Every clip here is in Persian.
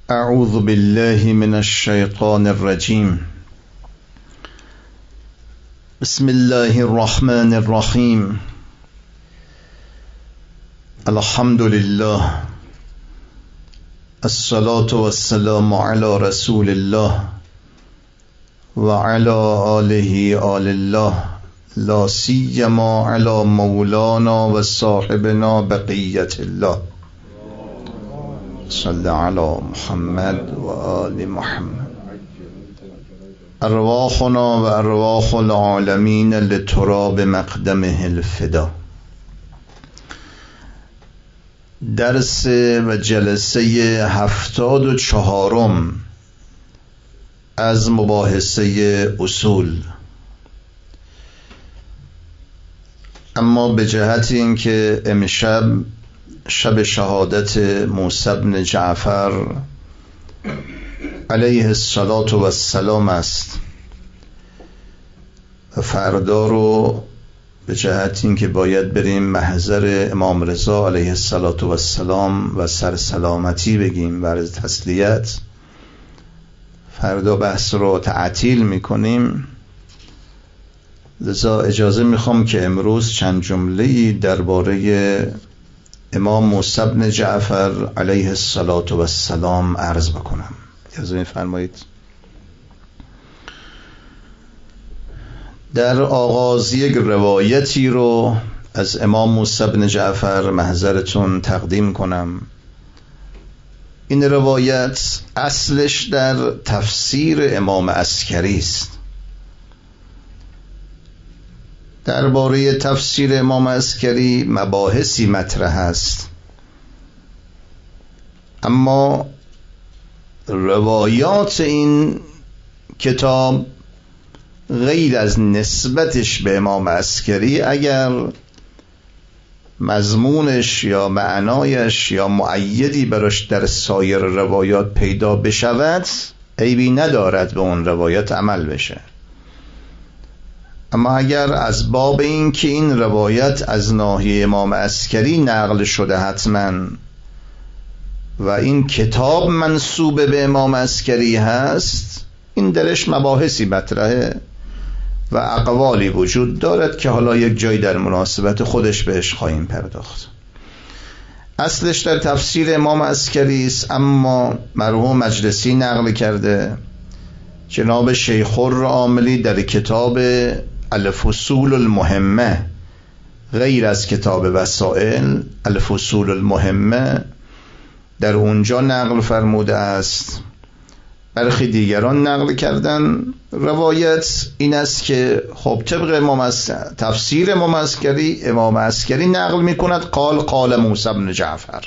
اعوذ بالله من الشیطان الرجیم. بسم الله الرحمن الرحیم. الحمد لله، الصلاة والسلام على رسول الله و علی آله آل الله، لا سیما علی مولانا و صاحبنا بقیت الله. صلی علی محمد و آل محمد. ارواحنا و ارواح العالمین لتراب مقدمه الفدا. درس و جلسه 74 از مباحثه اصول. اما به جهت اینکه امشب شب شهادت موسی بن جعفر علیه السلام است و فردا رو به جهت اینکه باید بریم محضر امام رضا علیه السلام و سر سلامتی بگیم و عرض تسلیت، فردا بحث رو تعطیل میکنیم. لذا اجازه میخوام که امروز چند جمله‌ای درباره امام موسی بن جعفر علیه السلام عرض بکنم. اجازه میفرمایید. در آغاز یک روایتی رو از امام موسی بن جعفر محضرتون تقدیم کنم. این روایت اصلش در تفسیر امام عسکری است. درباره تفسیر امام عسکری مباحثی مطرح است، اما روایات این کتاب غیر از نسبتش به امام عسکری، اگر مضمونش یا معنایش یا مؤیدی براش در سایر روایات پیدا بشود، عیبی ندارد به اون روایات عمل بشه. اما اگر از باب این که این روایت از ناحیه امام عسکری نقل شده حتما و این کتاب منسوب به امام عسکری هست، این درش مباحثی مطرحه و اقوالی وجود دارد که حالا یک جای در مناسبت خودش بهش خواهیم پرداخت. اصلش در تفسیر امام عسکری است، اما مرحوم مجلسی نقل کرده. جناب شیخ العاملی در کتاب الفصول المهمه، غیر از کتاب وسائل، الفصول المهمه، در اونجا نقل فرموده است. برخی دیگران نقل کردن. روایت این است که خب طبق تفسیر امام عسکری نقل میکند قال موسی بن جعفر.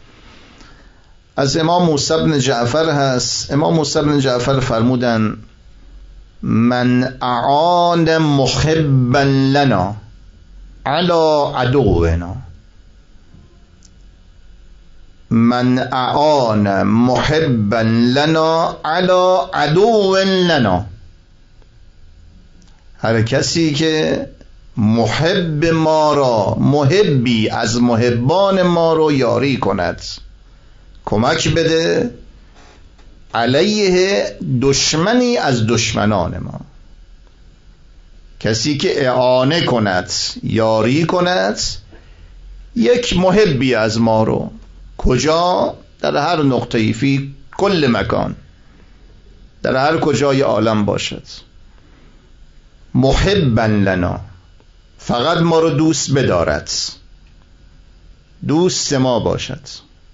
از امام موسی بن جعفر هست. امام موسی بن جعفر فرمودن من اعان محبا لنا علی عدونا. من اعان محبا لنا علی عدو لنا. هر کسی که محب ما را، محبی از محبان ما رو یاری کند، کمک بده علیه دشمنی از دشمنان ما. کسی که اعانه کند، یاری کند یک محبی از ما رو، کجا؟ در هر نقطه‌ای، فی کل مکان، در هر کجای عالم باشد. محبا لنا، فقط ما رو دوست بدارد، دوست ما باشد.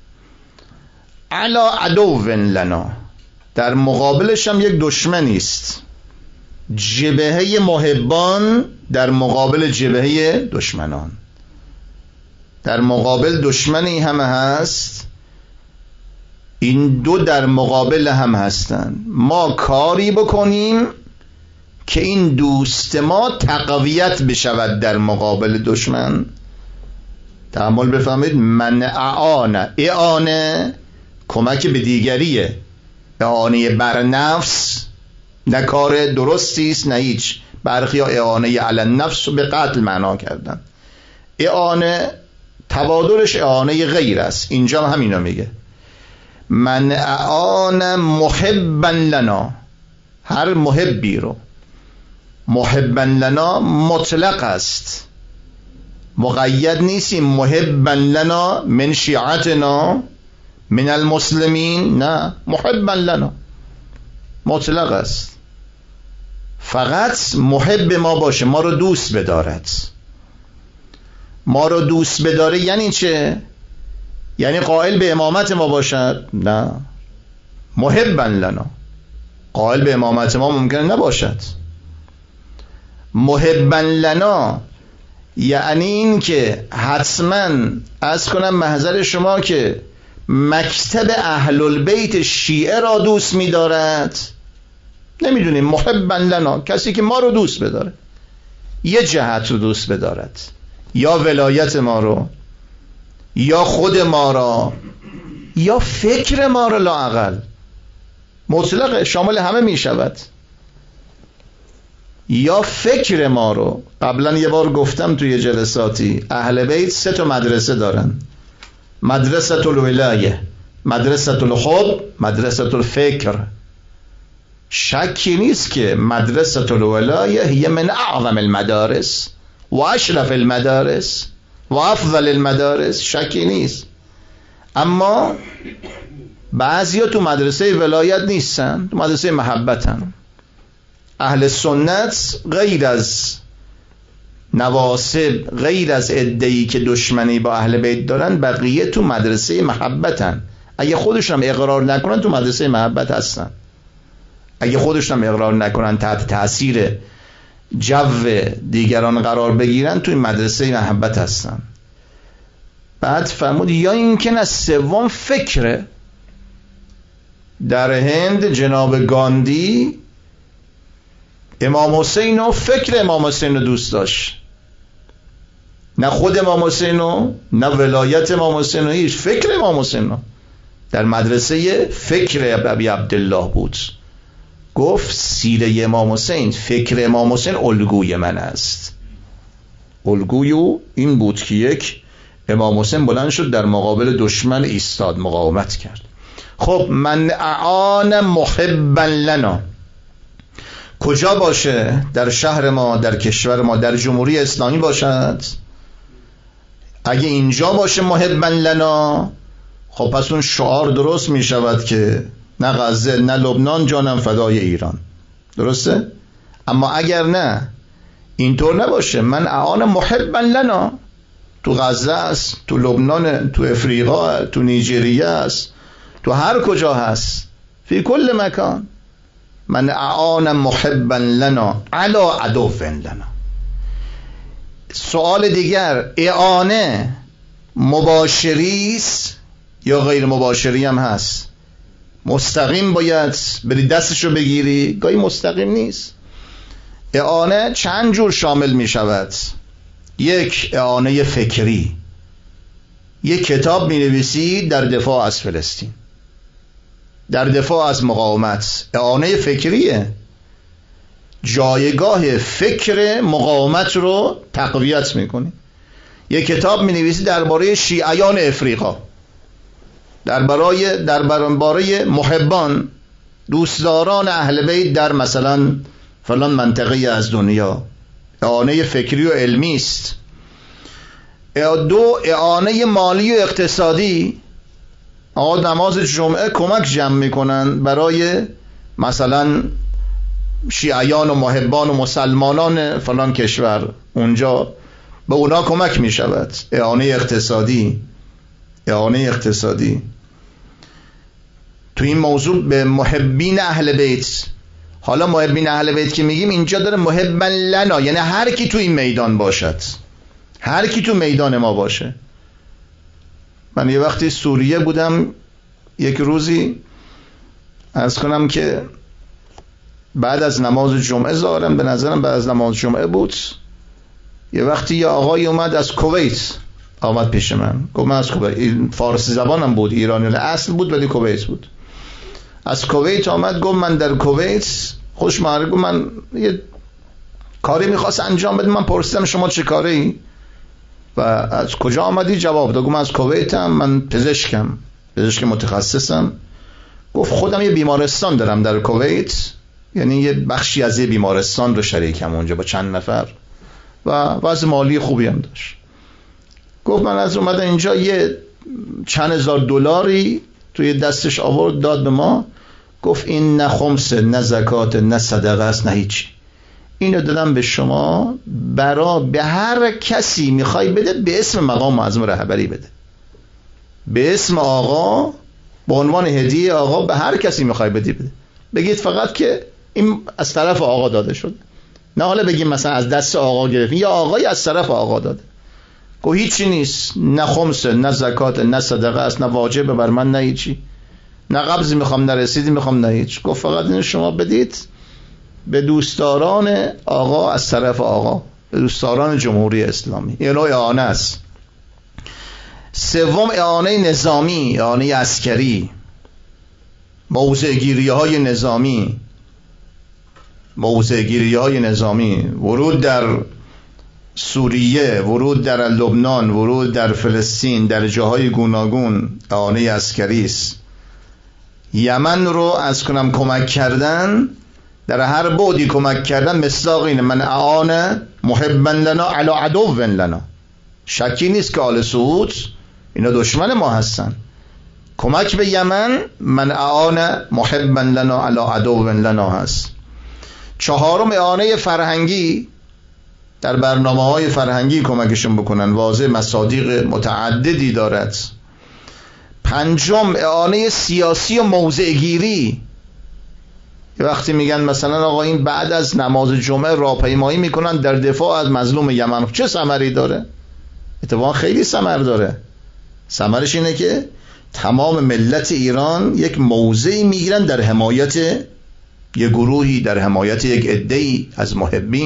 علی عدو لنا، در مقابلش هم یک دشمنی است. جبهه محبان در مقابل جبهه دشمنان. در مقابل دشمنی هم هست، این دو در مقابل هم هستند. ما کاری بکنیم که این دوست ما تقویت بشود در مقابل دشمن. تأمل بفهمید. من اعانه کمک به دیگریه، اعانه بر نفس نه کار درستی است، نه هیچ. برخی ها اعانه علی النفس رو به قتل معنا کردن. اعانه تبادلش اعانه غیر است. اینجا هم همینو میگه. من اعان محبا لنا، هر محبی رو، محبا لنا مطلق است، مقید نیستیم محبا لنا من شیعتنا من المسلمین، نه، محبا لنا مطلق است، فقط محب ما باشه، ما رو دوست بدارد. ما رو دوست بداره یعنی چه؟ یعنی قائل به امامت ما باشد؟ نه، محبا لنا، قائل به امامت ما ممکنه نباشد. محبا لنا یعنی این که حتما از کنم محضر شما که مکتب اهل البیت شیعه را دوست می‌دارد. نمیدونیم، محبا لنا کسی که ما رو دوست بداره، یه جهت رو دوست بدارد، یا ولایت ما رو، یا خود ما را، یا فکر ما رو، لااقل مطلق شامل همه می شود، یا فکر ما رو. قبلا یه بار گفتم توی جلساتی اهل بیت 3 مدرسه دارن: مدرسه الولایه، مدرسه الحب، مدرسه الفکر. شکی نیست که مدرسه الولایه هی من اعظم المدارس و اشرف المدارس و افضل المدارس، شکی نیست. اما بعضیا تو مدرسه ولایت نیستن، تو مدرسه محبتن. اهل سنت غیر از نواصب، غیر از ادعی که دشمنی با اهل بیت دارن، بقیه تو مدرسه محبتن. اگه خودشون هم اقرار نکنن تو مدرسه محبت هستن، اگه خودشون هم اقرار نکنن تحت تاثیر جو دیگران قرار بگیرن توی مدرسه محبت هستن. بعد فرمود یا این که نه، سوم فکره. در هند جناب گاندی امام حسین و فکر امام حسین رو دوست داشت، نه خود امام حسین و نه ولایت امام حسین و هیچ، فکر امام حسین رو. در مدرسه فکر ابی عبدالله بود. گفت سیره امام حسین، فکر امام حسین الگوی من است. الگوی این بود که یک امام حسین بلند شد در مقابل دشمن ایستاد، مقاومت کرد. خب من اعان محبا لنا کجا باشه؟ در شهر ما، در کشور ما، در جمهوری اسلامی باشد. اگه اینجا باشه محبا لنا، خب پس اون شعار درست می شود که نه غزه نه لبنان، جانم فدای ایران. درسته؟ اما اگر نه، اینطور نباشه، من اعان محبا لنا، تو غزه است، تو لبنان، تو افریقا، تو نیجریه است، تو هر کجا هست، فی کل مکان. من اعان محبا لنا علی عدو لنا. سوال دیگر، اعانه مباشری است یا غیر مباشری هم هست؟ مستقیم باید بری دستشو بگیری، گاهی مستقیم نیست. اعانه چند جور شامل می شود. یک، اعانه فکری، یک کتاب می نویسی در دفاع از فلسطین، در دفاع از مقاومت، اعانه فکریه، جایگاه فکر مقاومت رو تقویت میکنی. یک کتاب می نویسی درباره شیعیان افریقا، درباره محبان، دوستداران اهل بیت در مثلا فلان منطقه از دنیا، اعانه فکری و علمی است. دو، اعانه مالی و اقتصادی. آقا نماز جمعه کمک جمع میکنن برای مثلا شیعیان و محبان و مسلمانان فلان کشور، اونجا به اونا کمک میشود. اعانه اقتصادی، اعانه اقتصادی. تو این موضوع به محبین اهل بیت. حالا محبین اهل بیت که میگیم اینجا داره محبا لنا، یعنی هر کی تو این میدان باشد، هر کی تو میدان ما باشه. من یه وقتی سوریه بودم، یک روزی عرض کنم که بعد از نماز جمعه، ظاهرم به نظرم بعد از نماز جمعه بود، یه وقتی یه آقای اومد از کویت، آمد پیش من، گفت من از کویت، فارسی زبانم بود، ایرانی اصل بود ولی کویت بود. از کویت آمد، گفت من در کویت، خوش معرفی، گفت من یه کاری میخواست انجام بده. من پرسیدم شما چه کاری و از کجا آمدی؟ جواب داد، گفت من از کویتم، من پزشکم، پزشک متخصصم. گفت خودم یه بیمارستان دارم در کویت، یعنی یه بخشی از یه بیمارستان رو شریکم اونجا با چند نفر و وضع مالی خوبی هم داشت. گفت من از اومدم اینجا یه چند هزار دلاری توی دستش آورد داد به ما. گفت این نه خمسه نه زکات نه صدقه است نه هیچی، اینو دادم به شما به هر کسی میخوای بده به اسم مقام معظم رهبری بده، به اسم آقا، به عنوان هدیه آقا به هر کسی میخوای بدی بده. بگید فقط که این از طرف آقا داده شده، نه حالا بگیم مثلا از دست آقا گرفتین یا آقای از طرف آقا داده. گفت هیچی نیست، نه خمسه نه زکات نه صدقه است، نه واجبه بر من، نه هیچی، نه قبضی میخوام نه رسیدی میخوام نه هیچ. گفت فقط اینو شما بدید به دوستداران آقا از طرف آقا، به دوستداران جمهوری اسلامی. یه نوع اعانه است. سوم اعانه نظامی، اعانه عسکری، موضع‌گیری های نظامی، موضع‌گیری های نظامی، ورود در سوریه، ورود در لبنان، ورود در فلسطین، در جاهای گوناگون اعانه عسکری است. یمن رو از کنم کمک کردن، در هر بعدی کمک کردن، مصداق اینه من اعان محبا لنا علی عدو لنا. شکی نیست که آل سعود اینا دشمن ما هستن. کمک به یمن من اعان محبا لنا علی عدو لنا هست. چهارم اعانه فرهنگی، در برنامه‌های فرهنگی کمکشون بکنن، واضح مصادیق متعددی دارد. پنجم اعانه سیاسی و موضع‌گیری. یه وقتی میگن مثلا آقا این بعد از نماز جمعه راهپیمایی میکنن در دفاع از مظلوم یمن، چه ثمری داره؟ اتفاقا خیلی ثمر داره. ثمرش اینه که تمام ملت ایران یک موضعی میگیرن در حمایت یک گروهی، در حمایت یک عده‌ای از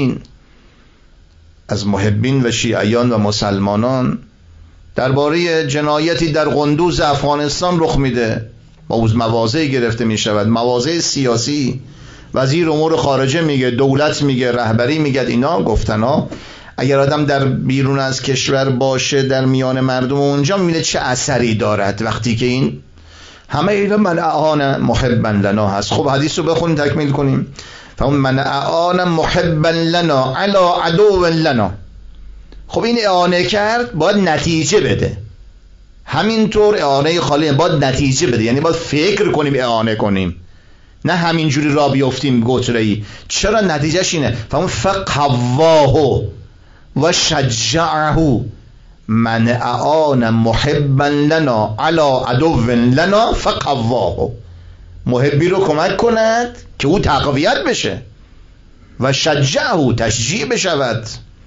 محبین و شیعیان و مسلمانان. درباره جنایتی در قندوز افغانستان رخ میده، مواضع گرفته می شود، مواضع سیاسی، وزیر امور خارجه میگه، دولت میگه، رهبری میگه، اینا گفتنا اگر آدم در بیرون از کشور باشه در میان مردم اونجا میبینه چه اثری دارد وقتی که این همه اینا من اعان محبا لنا هست. خب حدیث رو بخونیم تکمیل کنیم. فهم من اعان محبا لنا علی عدو لنا. خب این اعانه کرد باید نتیجه بده. همینطور اعانه خالی باید نتیجه بده، یعنی باید فکر کنیم اعانه کنیم، نه همینجوری را بیفتیم گتره‌ای. چرا؟ نتیجهش اینه فهم فقهواه و شجعه من اعان محبا لنا علی عدو لنا فقهواه. محبی رو کمک کند که او تقویت بشه و شجعه تشجیع بشود.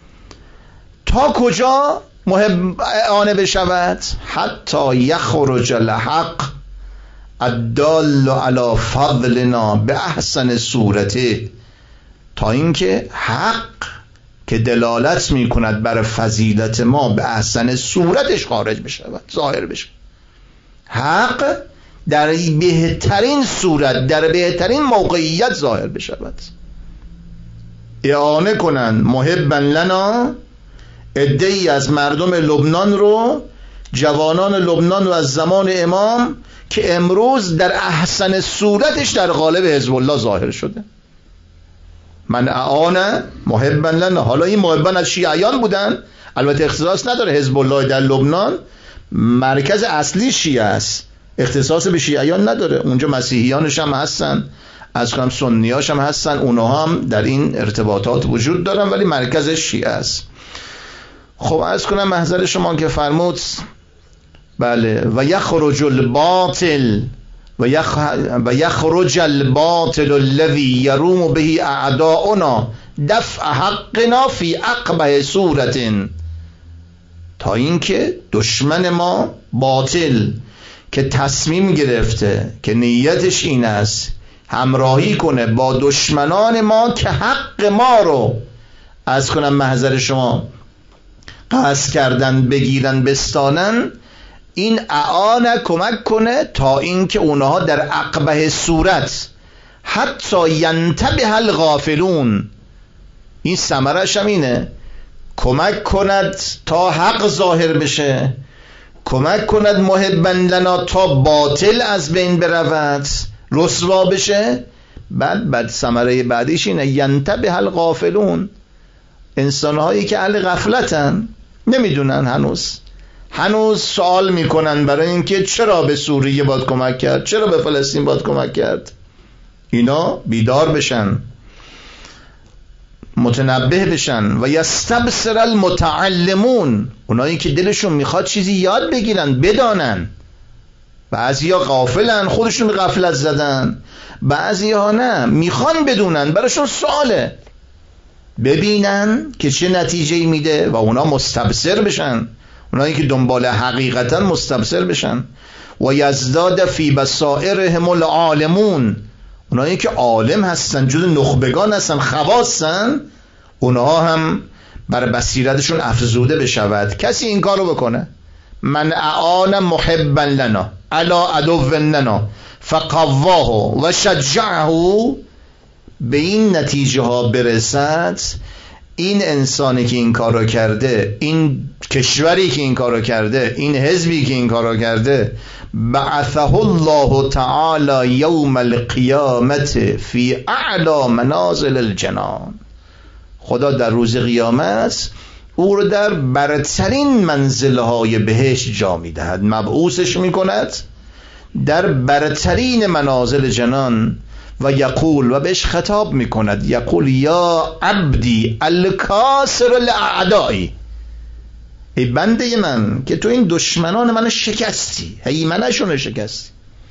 تا کجا محب اعانه بشود؟ حتی یخرج الحق الدال علی فضلنا به احسن صورته، تا اینکه حق که دلالت می کند بر فضیلت ما به احسن صورتش خارج بشود، ظاهر بشه. حق در بهترین صورت، در بهترین موقعیت ظاهر بشود. اعانه کنن محبا لنا، عده‌ای از مردم لبنان رو، جوانان لبنان رو از زمان امام که امروز در احسن صورتش در قالب حزب الله ظاهر شده. من اعان محبا لنا. حالا این محبان از شیعیان بودن، البته اختصاص نداره، حزب الله در لبنان مرکز اصلی شیعه است، اختصاص به شیعیان نداره. اونجا مسیحیانش هم هستن، از کنم سنیاش هم هستن، اونها هم در این ارتباطات وجود دارن، ولی مرکزش شیعه است. خب از کنم محضر شما که فرمود بله و یخرج الباطل و یخرج الباطل الذی یروم به اعداؤنا دفع حقنا فی اقبح صورت، تا اینکه دشمن ما باطل که تصمیم گرفته که نیتش این است همراهی کنه با دشمنان ما که حق ما رو از کنم محضر شما قصد کردن بگیرن بستانن، این اعانه کمک کنه تا اینکه اونها در اقبح صورت حتی ینتبه الغافلون، این ثمرش هم اینه کمک کند تا حق ظاهر بشه، کمک کند محبا لنا تا باطل از بین برود، رسوا بشه. بعد ثمره بعدیش اینه ینتبه الغافلون، انسانهایی که اهل غفلتن، نمیدونن، هنوز سوال میکنن برای اینکه چرا به سوریه باید کمک کرد، چرا به فلسطین باید کمک کرد. اینا بیدار بشن، متنبه بشن. و یستبصر المتعلمون، اونایی که دلشون میخواد چیزی یاد بگیرن، بدانن. بعضیا غافلن، خودشون به غفلت زدن، بعضیا نه، میخوان بدونن، براشون سواله، ببینن که چه نتیجه میده و اونا مستبصر بشن، اونایی که دنبال حقیقتا مستبصر بشن. و یزداد فی بصائرهم العالمون، اونایی که عالم هستن، جز نخبگان هستن، خواصن، اونها هم بر بصیرتشون افزوده بشود. کسی این کارو بکنه، من اعان محبا لنا علی عدو لنا فقواه و شجعه، به این نتیجه ها برسد، این انسانی که این کارو کرده، این کشوری که این کارو کرده، این حزبی که این کارو کرده، بعثه الله تعالی یوم القیامت فی اعلی منازل الجنان، خدا در روز قیامت او رو در برترین منزلهای بهشت جا میدهد، مبعوثش میکند در برترین منازل جنان و یقول، و بهش خطاب میکند، یقول یا عبدی الکاسر الاعدائی، ای بنده من که تو این دشمنان من شکستی، هیمنشون شکستی.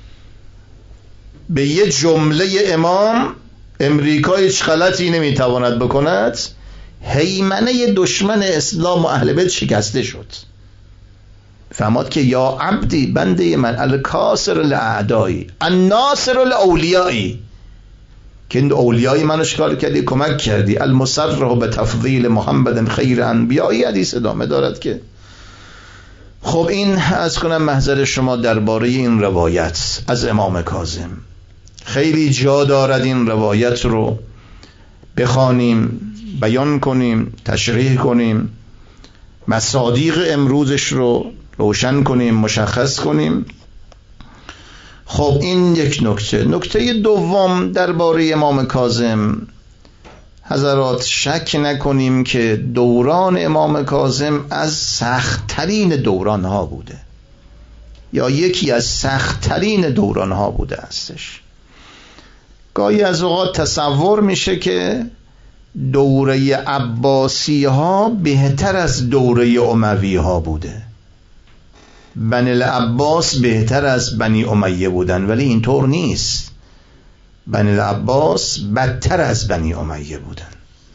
به یه جمله امام امریکا هیچ غلطی نمیتواند بکند، هیمنه دشمن اسلام و اهل بیت شکسته شد. فهماد که یا عبدی، بنده من، الکاسر الاعدائی الناصر الاولیائی، که این اولیای منو شکار کردی، کمک کردی، المصرح به تفضیل محمد خیر انبیائی، حدیث ادامه دارد که. خب این از کنم محضر شما درباره این روایت از امام کاظم. خیلی جا دارد این روایت رو بخوانیم، بیان کنیم، تشریح کنیم، مصادیق امروزش رو روشن کنیم، مشخص کنیم. خب این یک نکته. نکته دوم درباره امام کاظم، حضرات شک نکنیم که دوران امام کاظم از سخت‌ترین دورانها بوده، یا یکی از سخت‌ترین دورانها بوده استش. گاهی از اوقات تصور میشه که دوره عباسی ها بهتر از دوره اموی ها بوده، بنی العباس بهتر از بنی امیه بودن، ولی اینطور نیست. بنی العباس بدتر از بنی امیه بودن.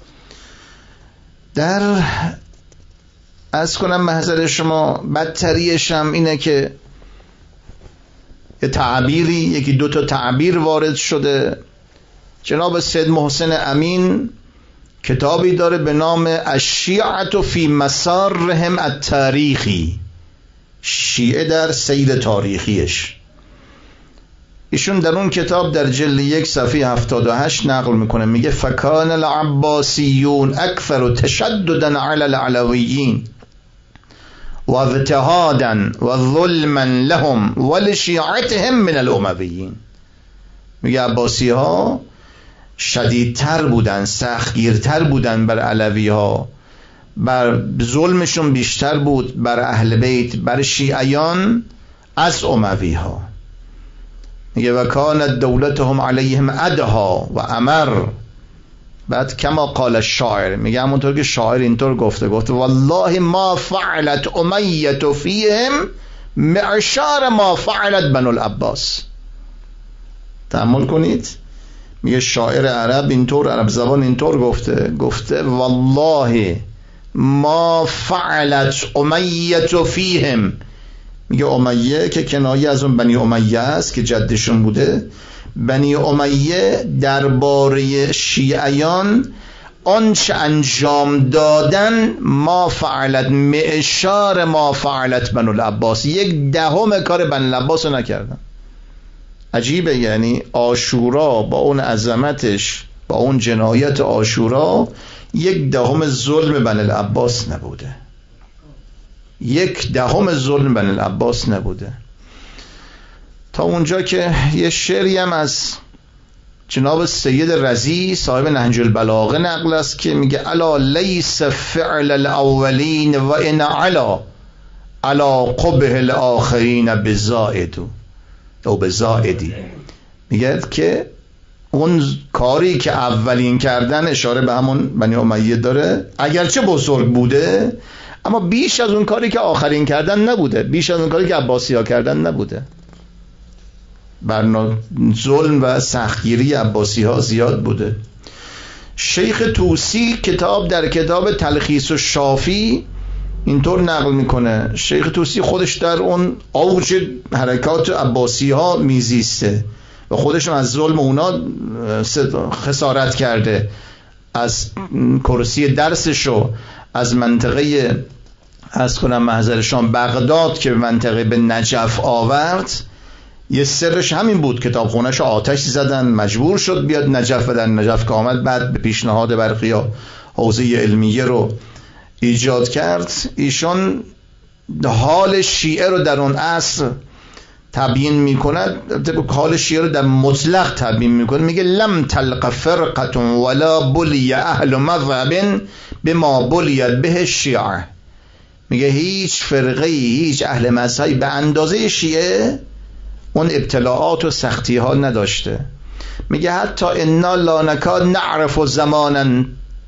در از کنم محضر شما بدتریش هم اینه که یه تعبیری، یکی دو تا تعبیر وارد شده. جناب سید محسن امین کتابی داره به نام الشیعة فی مسارهم التاریخی، شیعه در سیر تاریخیش. ایشون در اون کتاب در جلد 1 صفحه 78 نقل میکنه، میگه فکان العباسیون اکثر تشددا علی العلویین و اضطهادا و ظلما لهم و لشیعتهم من الامویین. میگه عباسی ها شدیدتر بودن، سختگیرتر بودن بر علوی ها، بر ظلمشون بیشتر بود بر اهل بیت، بر شیعیان از اموی ها. میگه و کانت دولتهم علیهم ادها و امر. بعد کما قال الشاعر، میگه همونطور که شاعر اینطور گفته والله ما فعلت امیه فیهم معشار ما فعلت بنو العباس. تأمل کنید، میگه شاعر عرب اینطور، عرب زبان اینطور گفته والله ما فعلت امیه فیهم. میگه امیه که کنایه از اون بنی امیه است که جدشون بوده. بنی امیه درباره شیعیان آنچه انجام دادن، ما فعلت معشار ما فعلت بنو العباس، 1/10 کار بنو العباس رو نکردن. عجیبه، یعنی عاشورا با اون عظمتش، با اون جنایت عاشورا 1/10 ظلم بنو العباس نبوده. 1/10 ظلم بنی العباس نبوده. تا اونجا که یه شعری هم از جناب سید رضی صاحب نهج البلاغه نقل است که میگه الا لیس فعل الاولین و ان علا قبح الاخرین بزائد او بزائدی. میگه که اون کاری که اولین کردن، اشاره به همون بنی امیه داره، اگرچه بزرگ بوده اما بیش از اون کاری که آخرین کردن نبوده، بیش از اون کاری که عباسی ها کردن نبوده. ظلم و سختگیری عباسی ها زیاد بوده. شیخ طوسی در کتاب تلخیص الشافی اینطور نقل میکنه. شیخ طوسی خودش در اون اوج حرکات عباسی ها میزیسته و خودشون از ظلم اونا خسارت کرده. از کرسی درسشو از منطقه بغداد که به منطقه به نجف آورد، یه سرش همین بود. کتابخونه‌شو آتش زدن، مجبور شد بیاد نجف و در نجف که آمد بعد به پیشنهاد برقیا حوزه علمیه رو ایجاد کرد. ایشون حال شیعه رو در اون عصر تبیین میکند، حال شیعه رو در مطلق تبیین میکنه. میگه لم تلق فرقة ولا بلی اهل مذهب بما بلیت به شیعه. میگه هیچ فرقه، هیچ اهل مذهبی به اندازه شیعه اون ابتلاعات و سختی ها نداشته. میگه حتی انا لا نکاد نعرف زمانا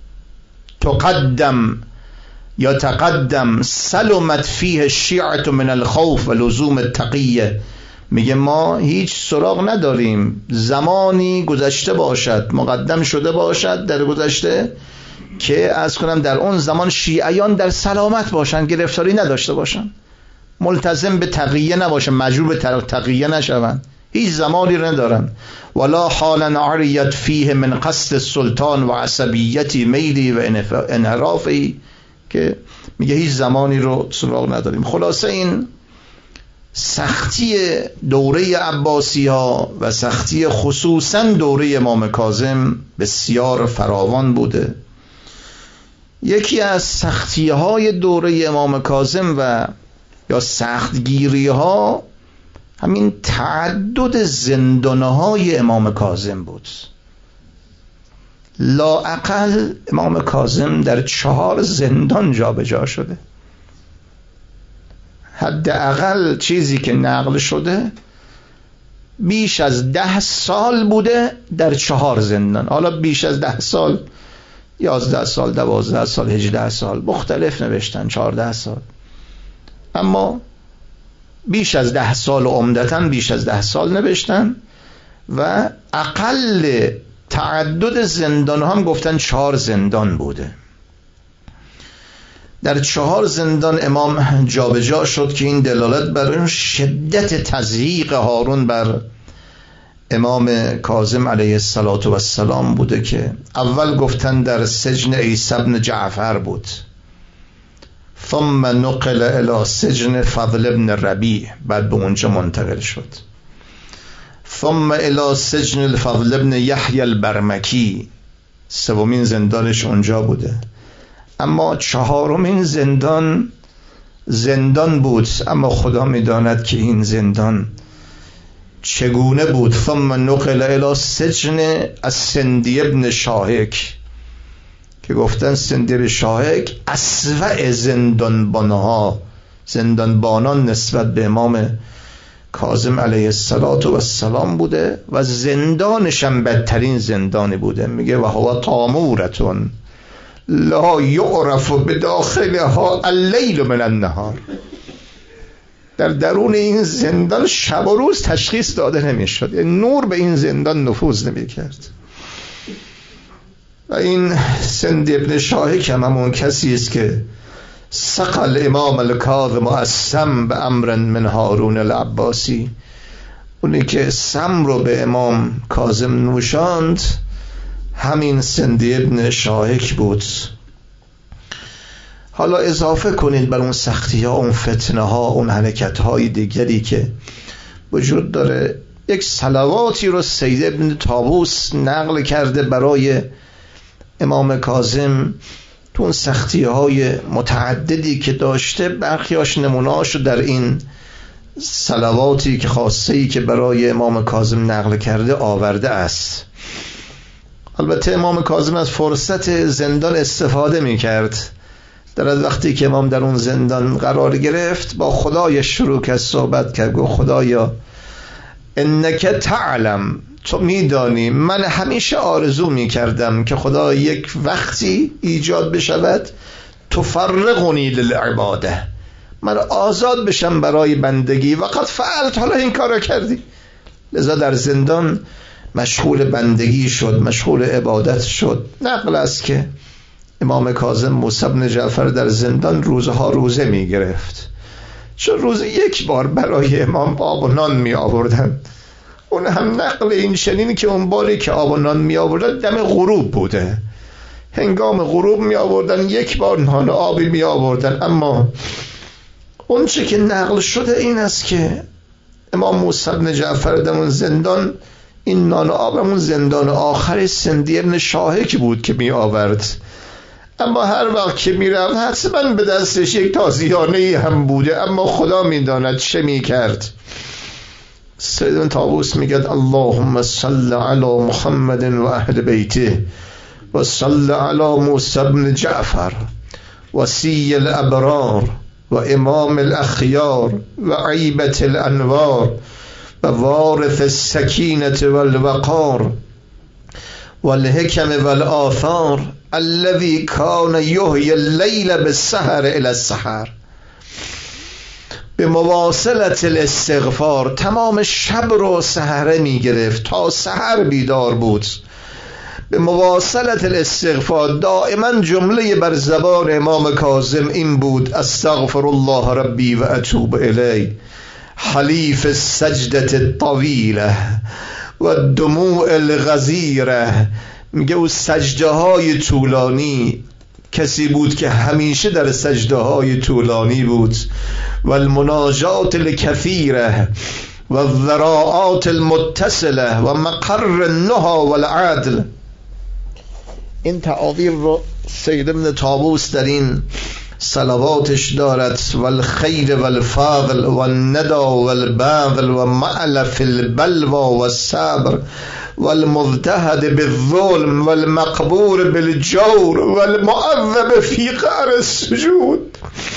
تقدم سلمت فیه الشیعة من الخوف و لزوم التقیه. میگه ما هیچ سراغ نداریم زمانی گذشته باشد، مقدم شده باشد در گذشته که در اون زمان شیعیان در سلامت باشن، گرفتاری نداشته باشن، ملتزم به تقیه نباشن، مجبور به تقیه نشون، هیچ زمانی ندارن. ولا حالا عریت فیه من قصد السلطان و عصبیتی میلی و انحرافی، که میگه هیچ زمانی رو سراغ نداریم. خلاصه این سختی دوره عباسی ها و سختی خصوصا دوره امام کاظم بسیار فراوان بوده. یکی از سختی های دوره امام کاظم و یا سختگیری ها همین تعدد زندانهای امام کاظم بود. لااقل امام کاظم در 4 زندان جابجا شده. حداقل چیزی که نقل شده بیش از 10 سال بوده در 4 زندان. حالا بیش از 10 سال، 11 سال، 12 سال، 18 سال، مختلف نوشتن، 14 سال، اما بیش از 10 سال و عمدتاً بیش از 10 سال نوشتن. و اقل تعدد زندان هم گفتن 4 زندان بوده. در 4 زندان امام جابجا شد که این دلالت بر شدت تضییق هارون بر امام کاظم علیه السلام بوده که اول گفتن در سجن عیسی بن جعفر بود، ثم نقل الى سجن فضل بن ربیع، بعد به اونجا منتقل شد، ثم الى سجن الفضل بن یحیی البرمکی، 3مین زندانش اونجا بوده. اما 4مین زندان بود، اما خدا میداند که این زندان چگونه بود. ثم نقل الى سجن السندی بن شاهک، که گفتن سندی بن شاهک اسوأ زندانبانان نسبت به امام کاظم علیه السلام بوده و زندانش هم بدترین زندانی بوده. میگه و هو طامورتون لا یعرف بداخلها اللیل من النهار. در درون این زندان شب و روز تشخیص داده نمیشد، نور به این زندان نفوذ نمیکرد. و این سند ابن شاهک هم همون کسی است که سقل امام الکاظم السم به امر من هارون العباسی، اونی که سم رو به امام کاظم نوشاند همین سند ابن شاهک بود. حالا اضافه کنید بر اون سختی ها، اون فتنه ها، اون حرکت های دیگری که وجود داره. یک صلواتی رو سید ابن طاووس نقل کرده برای امام کاظم، تو تو اون سختی‌های متعددی که داشته برخیاش نمونه‌هاشو در این صلواتی که خاصه‌ای که برای امام کاظم نقل کرده آورده است. البته امام کاظم از فرصت زندان استفاده می‌کرد. در از وقتی که امام در اون زندان قرار گرفت با خدای شروع کرد صحبت کرد، گفت خدایا انک تعلم، تو میدانی من همیشه آرزو میکردم که خدا یک وقتی ایجاد بشود تفرغنی للعباده، من آزاد بشم برای بندگی، وقت فعلت، حالا این کارو کردی. لذا در زندان مشغول بندگی شد، مشغول عبادت شد. نقل است که امام کاظم موسی بن جعفر در زندان روزها روزه می گرفت، چون روز یک بار برای امام آب و نان می آوردن. اون هم نقل این چنین که اون باری که آب و نان می آوردن دم غروب بوده، هنگام غروب می آوردن، یک بار نان و آبی می آوردن. اما اون چه که نقل شده این است که امام موسی بن جعفر در اون زندان این نان و آب همون زندان آخر سندیرن شاهک بود که می آورد، اما هر وقت که می رفت حتما به دستش یک تازیانه هم بوده، اما خدا می داند چه می کرد. سیدنا طاووس می گد اللهم صل علی محمد و اهل بیته و صل علی موسی بن جعفر وصی الابرار و امام الاخیار و عیبت الانوار و وارث السکینة والوقار والحکم والآثار الذي كان يحيي الليل بالسحر الى السحر. به مواصلت الاستغفار تمام شب رو سحره می گرفت تا سحر بیدار بود. به مواصلت الاستغفار دائما جمله بر زبان امام کاظم این بود استغفر الله ربی و اتوب الی حلیف السجدة الطویله و دموع الغزیره. میگه او سجده های طولانی، کسی بود که همیشه در سجده های طولانی بود، و المناجات الکثیره و الذراعات المتصله و مقر النهى والعدل. این تعابیر رو سید ابن طاووس در این صلواتش دارد. والخیر والفضل والندى والبذل و معلف البلوى والصبر والمضطهد بالظلم والمقبور بالجور والمعذب في قعر السجود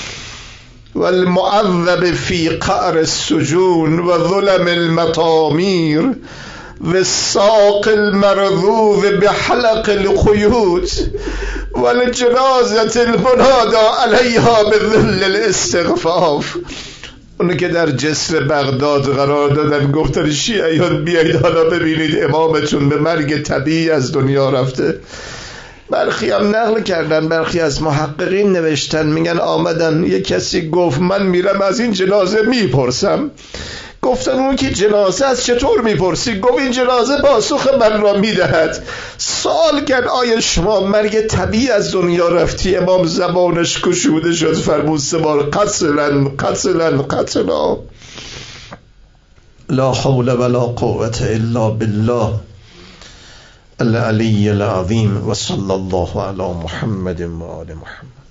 والمعذب في قعر السجون وظلم المطامير والساق المرذوذ بحلق القيود والجنازة المنادى عليها بذل الاستغفاف. اونو که در جسر بغداد قرار دادن گفتن شیعیان بیایید حالا ببینید امامتون به مرگ طبیعی از دنیا رفته. برخی هم نقل کردن، برخی از محققین نوشتن، میگن آمدن یک کسی گفت من میرم از این جنازه میپرسم. گفتن اون که جنازه از چطور میپرسی؟ گفت این جنازه پاسخ من را میدهد. سوال کرد آیا شما مرگ طبیعی از دنیا رفتی؟ امام زبانش گشوده شد، فرمود سه بار قتلا قتلا قتلا. لا حول ولا قوة الا بالله العلی العظیم و صلی الله علی محمد و آل محمد.